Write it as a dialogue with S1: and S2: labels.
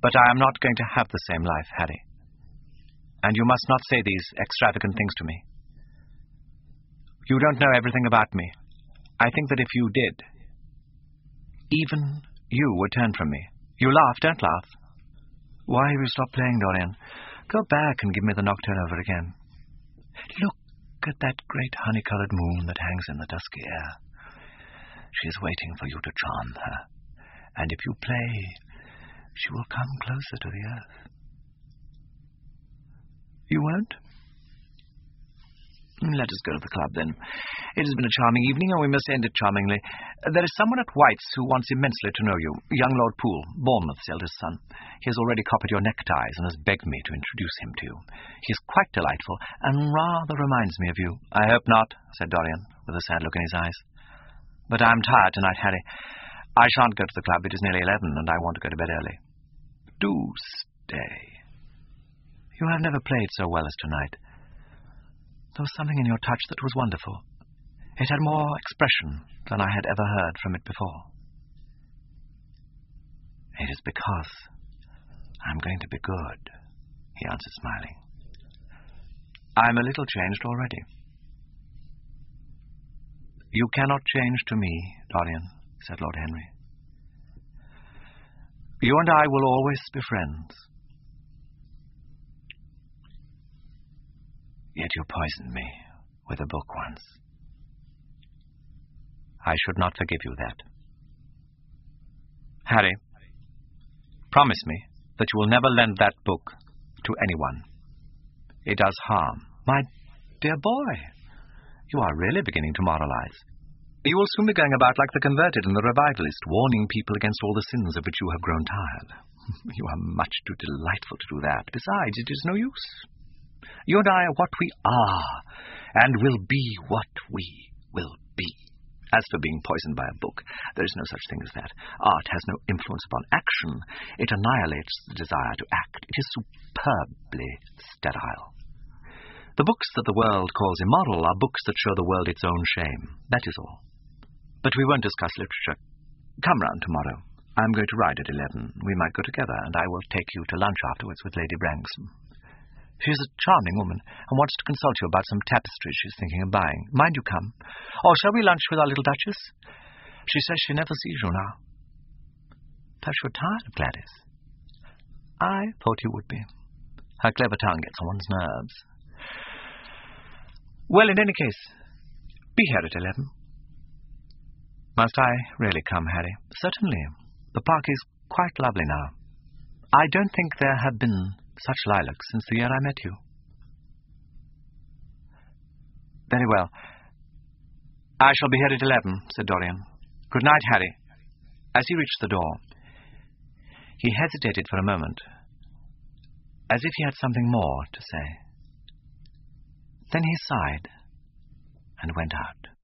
S1: But I am not going to have the same life, Harry. And you must not say these extravagant things to me. You don't know everything about me. I think that if you did, even you would turn from me. You laugh, don't laugh. Why have you stopped playing, Dorian? Go back and give me the nocturne over again. Look at that great honey-coloured moon that hangs in the dusky air. She is waiting for you to charm her. And if you play, she will come closer to the earth. You won't? Let us go to the club, then. It has been a charming evening, and we must end it charmingly. There is someone at White's who wants immensely to know you, young Lord Poole, Bournemouth's eldest son. He has already copied your neckties and has begged me to introduce him to you. He is quite delightful, and rather reminds me of you. I hope not, said Dorian, with a sad look in his eyes. But I am tired tonight, Harry. I shan't go to the club. It is nearly 11, and I want to go to bed early. Do stay. You have never played so well as tonight. There was something in your touch that was wonderful. It had more expression than I had ever heard from it before. It is because I'm going to be good, he answered, smiling. I'm a little changed already. You cannot change to me, Dorian, said Lord Henry. You and I will always be friends. Yet you poisoned me with a book once. I should not forgive you that. Harry, promise me that you will never lend that book to anyone. It does harm. My dear boy, you are really beginning to moralize. You will soon be going about like the converted and the revivalist, warning people against all the sins of which you have grown tired. You are much too delightful to do that. Besides, it is no use. You and I are what we are, and will be what we will be. As for being poisoned by a book, there is no such thing as that. Art has no influence upon action. It annihilates the desire to act. It is superbly sterile. The books that the world calls immoral are books that show the world its own shame. That is all. But we won't discuss literature. Come round tomorrow. I'm going to ride at 11. We might go together, and I will take you to lunch afterwards with Lady Branksome. She is a charming woman, and wants to consult you about some tapestries she's thinking of buying. Mind you come. Or shall we lunch with our little Duchess? She says she never sees you now. Perhaps you're tired of Gladys. I thought you would be. Her clever tongue gets on one's nerves. Well, in any case, be here at 11. Must I really come, Harry? Certainly. The park is quite lovely now. I don't think there have been such lilacs since the year I met you. Very well. I shall be here at 11, said Dorian. Good night, Harry. As he reached the door, he hesitated for a moment, as if he had something more to say. Then he sighed and went out.